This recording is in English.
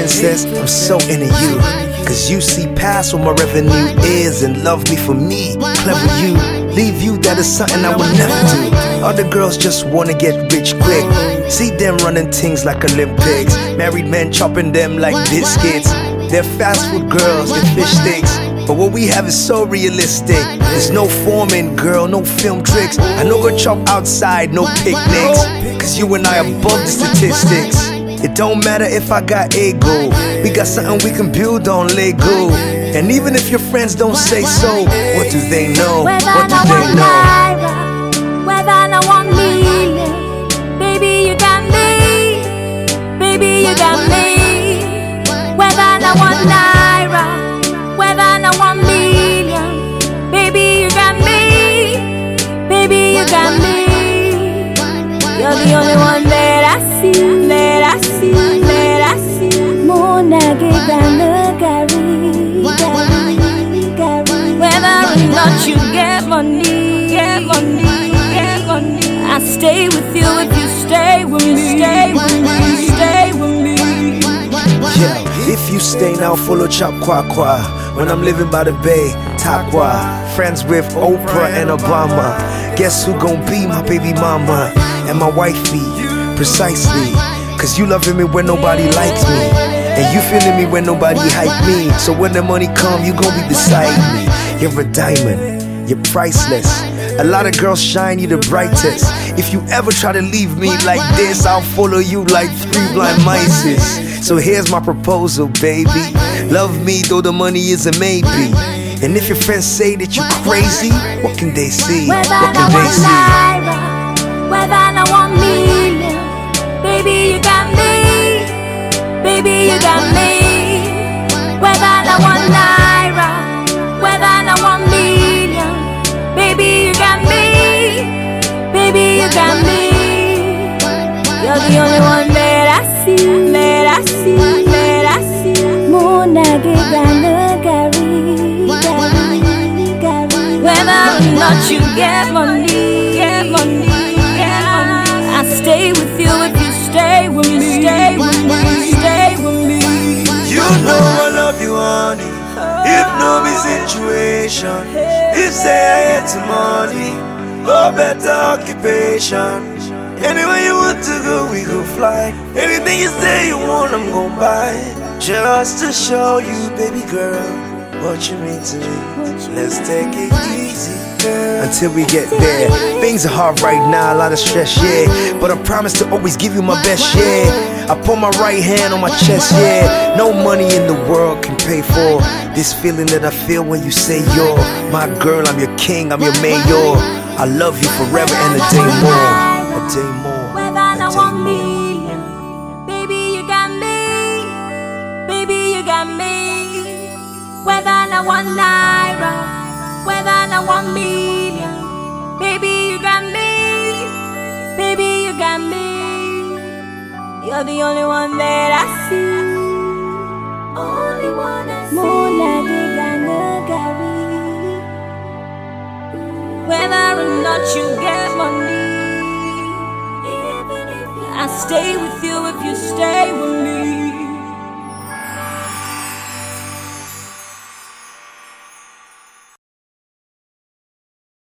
princess, I'm so into you. Cause you see past what my revenue is and love me for me. Clever you, leave you, that is something I would never do. Other girls just wanna get rich quick. See them running things like Olympics. Married men chopping them like biscuits. They're fast food girls, they're fish sticks. But what we have is so realistic. There's no forming, girl, no film tricks. I know go chop outside, no picnics. Cause you and I are above the statistics. It don't matter if I got ego. We got something we can build on Lego. And even if your friends don't say so, what do they know? What do they know? Whether I want million, baby you got me, baby you got me. Whether I want naira, whether I want million, baby you got me, baby you got me. You're the only one that I see, that I see, that I see. Mona gigana gari, gari, gari. Whether or not you get money, get money, get money, I stay with you if you stay with me, stay with me, stay with me. Yeah, if you stay now, follow Chop Kwa Kwa. When I'm living by the bay, Takwa. Friends with Oprah and Obama. Guess who gon' be my baby mama? And my wifey, precisely. Cause you loving me when nobody likes me, and you feeling me when nobody hype me. So when the money come, you gon' be beside me. You're a diamond, you're priceless. A lot of girls shine, you the brightest. If you ever try to leave me like this, I'll follow you like 3 blind mice. So here's my proposal, baby. Love me though the money is a maybe. And if your friends say that you crazy, what can they see? What can they see? Whether I want million, baby you got me, baby you got me. Whether I want naira, whether I want million, baby you got me, baby you got me. You're the only one that I see, that I see, that I see. Mona gigana gari, gari, gari. Whether or not you get money, get money, I stay with you if you stay with me, stay with me, stay with me. You know I love you, honey. If no be situation, if say I had some money or better occupation, anywhere you want to go, we go fly. Anything you say you want, I'm gon' buy. Just to show you, baby girl, what you mean to me. Let's take it easy, girl, until we get there. Things are hard right now, a lot of stress, yeah. But I promise to always give you my best, yeah. I put my right hand on my chest, yeah. No money in the world can pay for this feeling that I feel when you say you're my girl, I'm your king, I'm your mayor. I love you forever and a day more, a day more. Whether I want million, baby you got me, baby you got me. Whether I want naira, whether I want million, baby you got me, baby you got me. You're the only one that I see, only one I see. Mona gigana gari. Whether or not you get money, I stay with you if you stay with me.